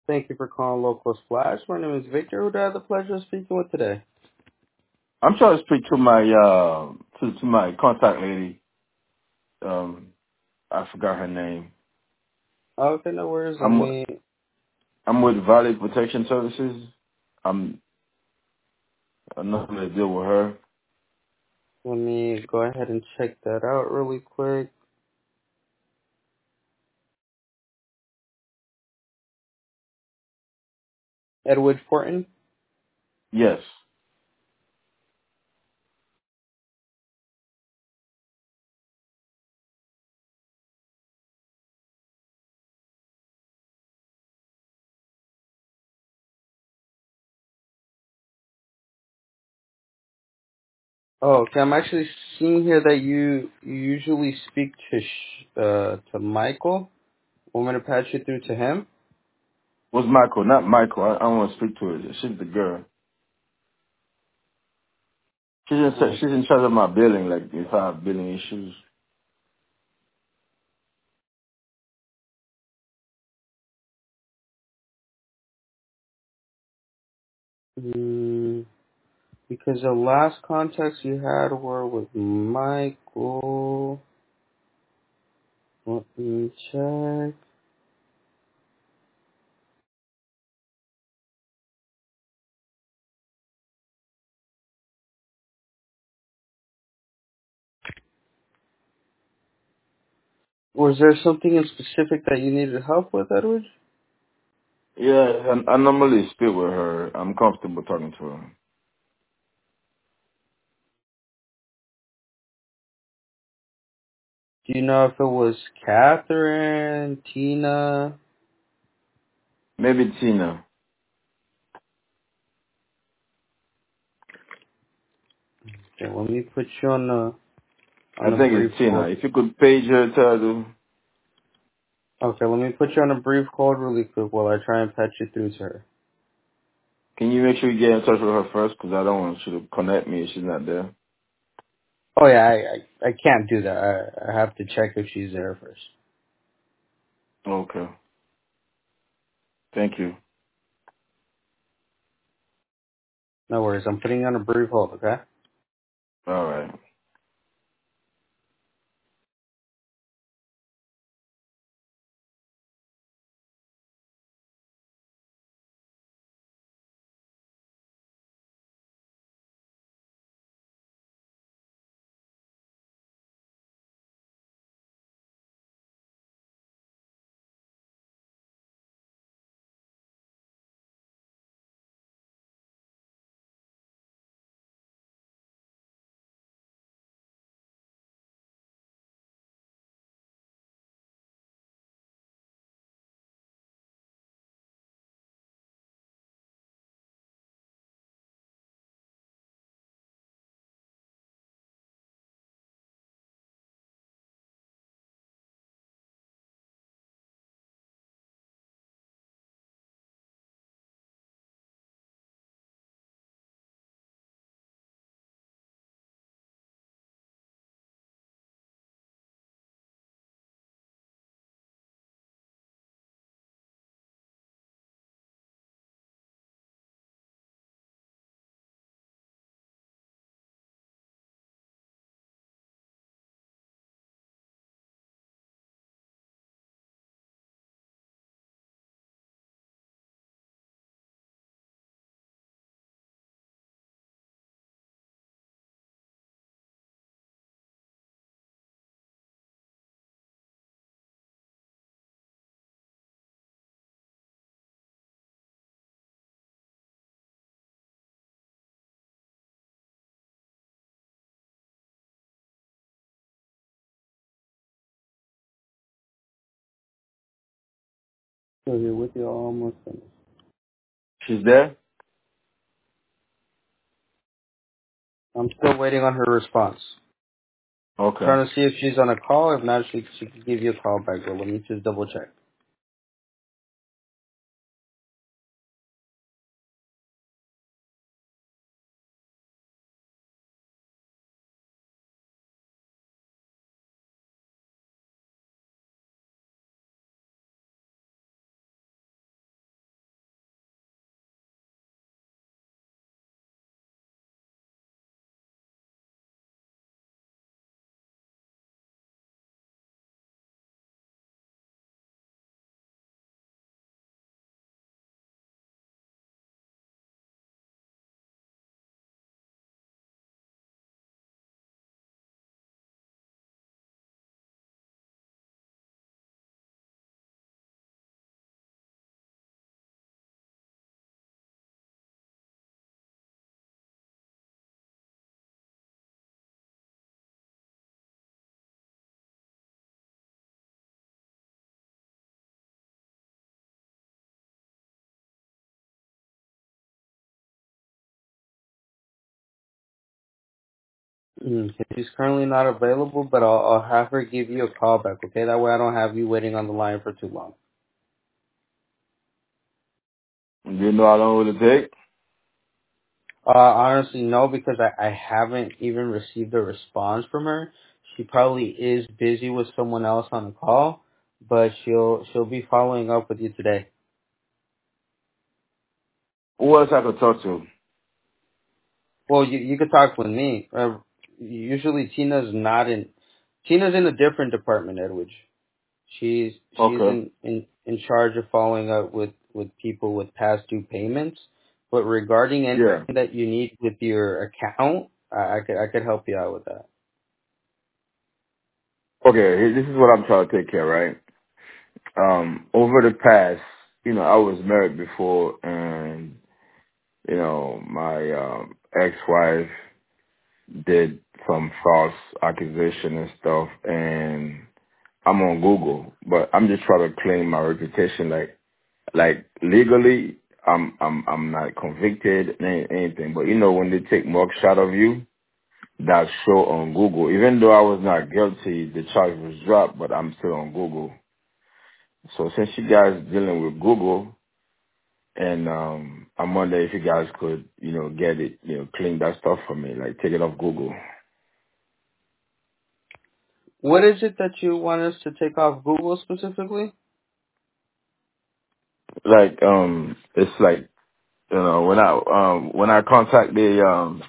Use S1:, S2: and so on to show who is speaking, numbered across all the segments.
S1: Thank you for calling Local Splash. My name is Victor. Who do I have the pleasure of speaking with today?
S2: I'm trying to speak to my to my contact lady. I forgot her name.
S1: Okay, no worries. Let
S2: I'm
S1: me
S2: I'm with Valley Protection Services. I'm not gonna deal with her.
S1: let me go ahead and check that out really quick. Edward Fortin.
S2: Yes.
S1: Oh, okay. I'm actually seeing here that you usually speak to Michael. Want me to patch you through to him?
S2: What's Michael? Not Michael. I don't want to speak to her. She's the girl.
S1: Oh.
S2: She's in charge of my billing. Like if I have billing issues.
S1: Because the last contacts you had were with Michael. Let me check. Was there something in specific that you needed help with, Edward?
S2: Yeah, I normally speak with her. I'm comfortable talking to her.
S1: Do you know if it was Catherine, Tina?
S2: Maybe Tina.
S1: Okay, let me put you on
S2: I
S1: a
S2: think
S1: brief
S2: it's Tina.
S1: hold.
S2: If you could page her, tell her.
S1: Okay, let me put you on a brief hold really quick while I try and patch you through to her.
S2: Can you make sure you get in touch with her first? Because I don't want you to connect me if she's not there.
S1: Oh yeah, I can't do that. I have to check if she's there first.
S2: Okay. Thank you.
S1: No worries. I'm putting you on a brief hold. Okay.
S2: All right.
S1: So here with you almost finished.
S2: She's there?
S1: I'm still waiting on her response.
S2: Okay.
S1: Trying to see if she's on a call. If not, she can give you a call back. But let me just double check. She's currently not available, but I'll have her give you a call back, okay? That way I don't have you waiting on the line for too long.
S2: Do you know how long it will take?
S1: Honestly, no, because I haven't even received a response from her. She probably is busy with someone else on the call, but she'll be following up with you today.
S2: Who else I could talk to?
S1: Well, you could talk with me. Usually Tina's in a different department, Edwidge. She's
S2: Okay.
S1: in charge of following up with people with past due payments. But regarding
S2: Yeah.
S1: anything that you need with your account, I could help you out with that.
S2: Okay, this is what I'm trying to take care, right? Over the past, I was married before, and my ex-wife did some false accusation and stuff, and I'm on Google, but I'm just trying to claim my reputation, like legally. I'm not convicted, anything, but when they take mugshot of you, that show on Google. Even though I was not guilty, the charge was dropped, but I'm still on Google. So since you guys dealing with Google, and I'm wondering if you guys could, get it, clean that stuff for me, like take it off Google.
S1: What is it that you want us to take off Google specifically?
S2: Like it's like when I contact the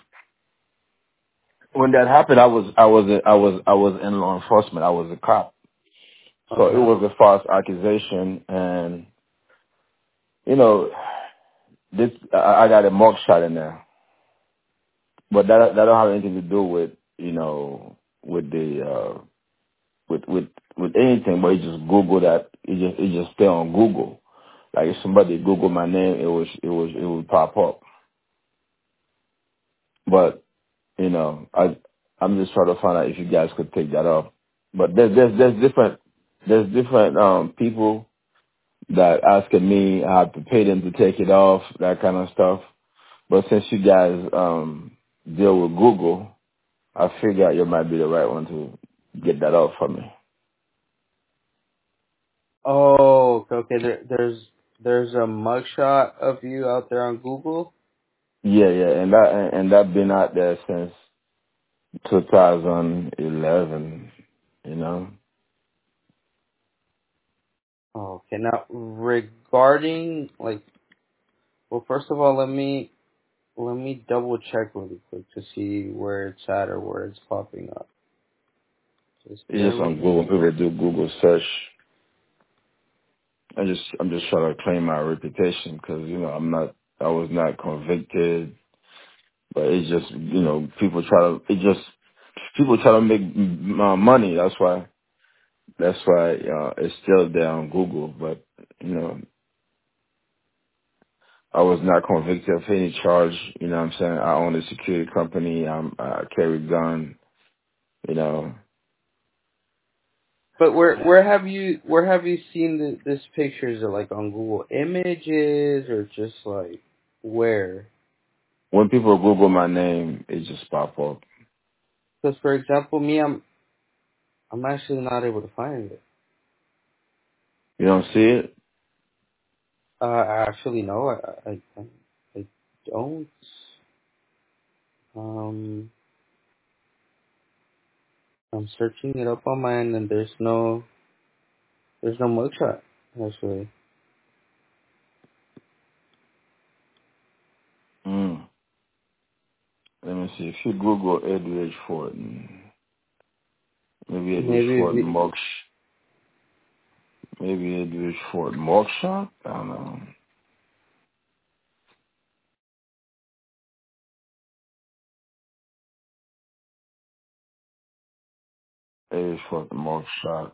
S2: when that happened, I was in law enforcement. I was a cop, so it
S1: Okay.
S2: was a false accusation, and you know this I got a mug shot in there. But that don't have anything to do with with the with anything. But you just Google that. It just stay on Google. Like if somebody Google my name, it would pop up. But I'm just trying to find out if you guys could take that off. But there's different people that asking me I have to pay them to take it off, that kind of stuff. But since you guys deal with Google, I figured you might be the right one to get that off for me.
S1: Oh, okay. There's a mugshot of you out there on Google.
S2: Yeah, and that been out there since 2011. You know,
S1: Okay. Now, regarding well, first of all, let me double check really quick to see where it's at or where it's popping up. Just
S2: it's
S1: bear
S2: just on
S1: with
S2: Google.
S1: me.
S2: People do Google search. I'm just trying to claim my reputation because I was not convicted, but it's just people try to make money. That's why it's still there on Google, but you know I was not convicted of any charge. You know what I'm saying? I own a security company. I carry gun. You know,
S1: But where have you seen this picture? Is it like on Google Images or just like where?
S2: when people Google my name, it just pop up.
S1: Because for example, me, I'm actually not able to find it.
S2: You don't see it?
S1: Actually, no, I don't. Um, I'm searching it up on mine, and there's no mugshot actually.
S2: Mm. Let me see. If you Google Edwidge Fortin, maybe Edwidge
S1: Maybe if
S2: Fortin
S1: you,
S2: maybe Edwidge Fortin Mugshot. I don't know. Edwidge Fortin Mugshot.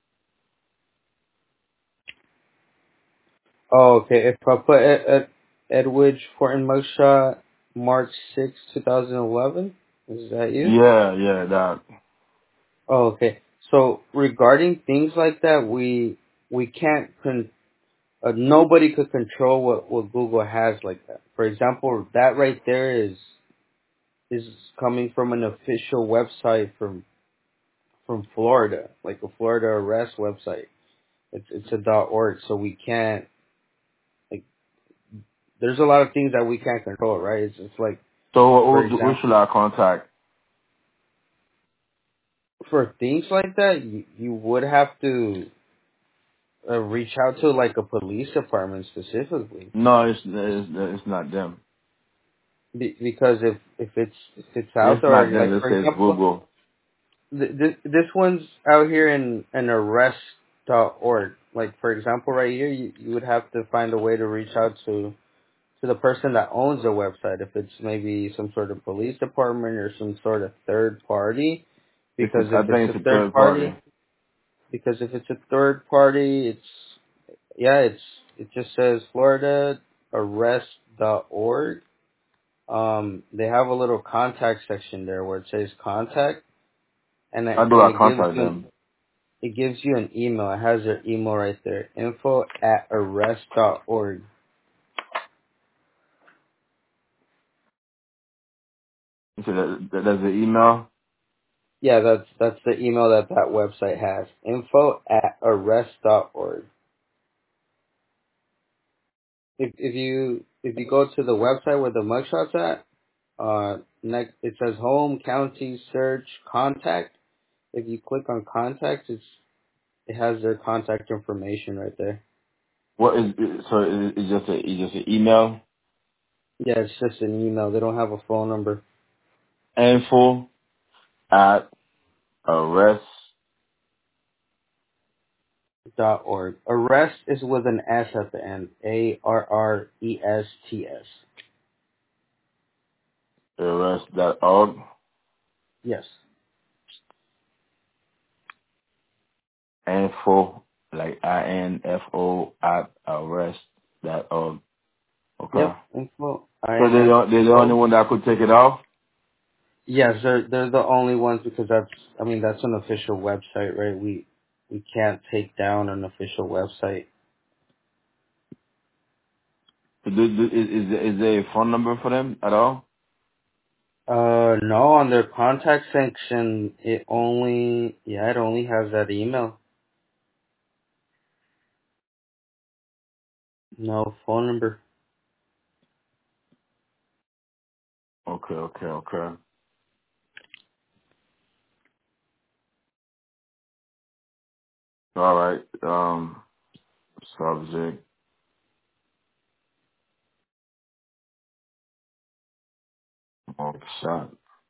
S1: oh, okay. If I put Edwidge Fortin mugshot March 6, 2011, is that you?
S2: Yeah, that.
S1: Oh, okay. So regarding things like that, we can't nobody could control what Google has like that. For example, that right there is coming from an official website from Florida, like a Florida arrest website. It's a .org, so we can't like. There's a lot of things that we can't control, right? It's like, for
S2: So who
S1: example,
S2: should I contact?
S1: for things like that, you would have to reach out to like a police department specifically,
S2: No, it's not them.
S1: because if it's out
S2: It's
S1: there,
S2: not them.
S1: like
S2: It
S1: for
S2: says
S1: example,
S2: Google.
S1: this one's out here in an arrest.org. Like for example, right here, you would have to find a way to reach out to the person that owns the website. If it's maybe some sort of police department or some sort of third party, because
S2: I
S1: if it's
S2: think
S1: a
S2: it's a
S1: third
S2: third party.
S1: party, because if it's a third party, it just says Florida arrest.org. They have a little contact section there where it says contact, and
S2: How do I
S1: it gives
S2: contact
S1: you
S2: them?
S1: an email. It has their email right there. info@arrest.org.
S2: You said that's the email.
S1: Yeah, that's the email that website has. info@arrest.org. If you go to the website where the mugshot's at, next it says home, county, search, contact. If you click on contact, it has their contact information right there.
S2: What is it? So it's just an email.
S1: Yeah, it's just an email. They don't have a phone number.
S2: Info at arrest.
S1: .org. Arrest is with an S at the end. ARRESTS.
S2: Arrest.org.
S1: Yes.
S2: Info like info at arrest.org. Okay.
S1: Yep. Info.
S2: So they're the only
S1: INFO.
S2: one that could take it off.
S1: Yes, they're the only ones, because that's an official website, right? We can't take down an official website.
S2: Is there a phone number for them at all?
S1: No, on their contact section, it only has that email. No phone number.
S2: Okay. All right. Subject. Shot.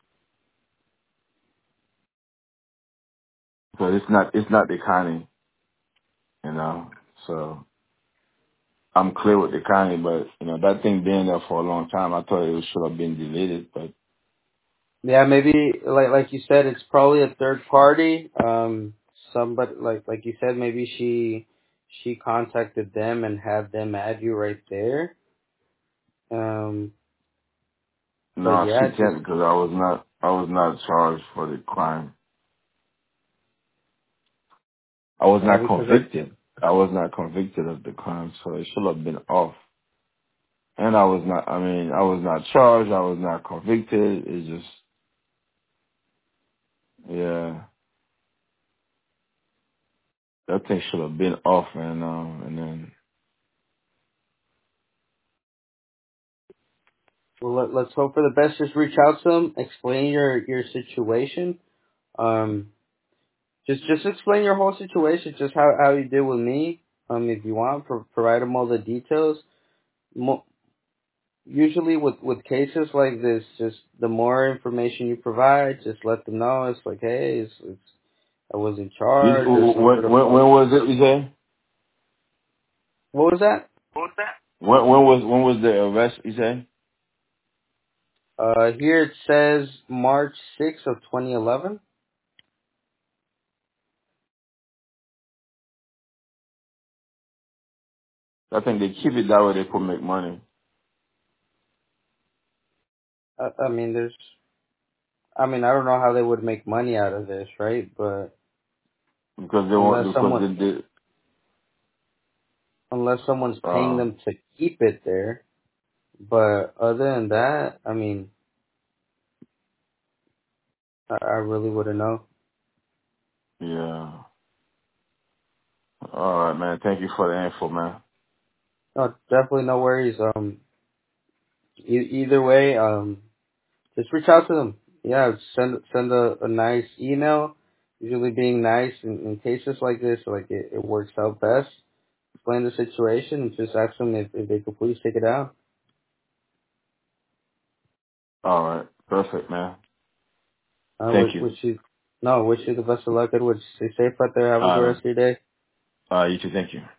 S2: So it's not the county, you know. So I'm clear with the county, but you know that thing been there for a long time. I thought it should have been deleted, but
S1: Yeah, maybe like you said, it's probably a third party. Somebody like you said, maybe she contacted them and had them add you right there. Um, but
S2: no, she
S1: yeah, just
S2: can't because I was not charged for the crime. I was not
S1: because
S2: convicted. I was not convicted of the crime, so it should have been off. And I was not charged. I was not convicted. It's just, yeah, that thing should have been off, and then,
S1: let's hope for the best. Just reach out to them, explain your situation. Um, just explain your whole situation, just how you did with me. If you want, provide them all the details. Usually with cases like this, just the more information you provide, just let them know. It's like, hey, I was in charge. There's some sort of
S2: when
S1: phone.
S2: was it, you say?
S1: What was that?
S2: When was the arrest, you say?
S1: Here it says March 6th of 2011.
S2: I think they keep it that way, they could make money.
S1: I mean, I don't know how they would make money out of this, right? But
S2: Because
S1: unless someone,
S2: they did,
S1: unless someone's paying them to keep it there. But other than that, I mean, I really wouldn't know.
S2: Yeah. All right, man. Thank you for the info, man.
S1: No, definitely no worries. Either way, just reach out to them. Yeah, send a nice email. Usually being nice in cases like this, like it works out best. Explain the situation and just ask them if they could please take it down.
S2: All right. Perfect, man.
S1: I
S2: Thank you.
S1: wish you the best of luck, Edward. Stay safe out there. Have a good
S2: All
S1: rest
S2: right.
S1: of your day.
S2: You too. Thank you.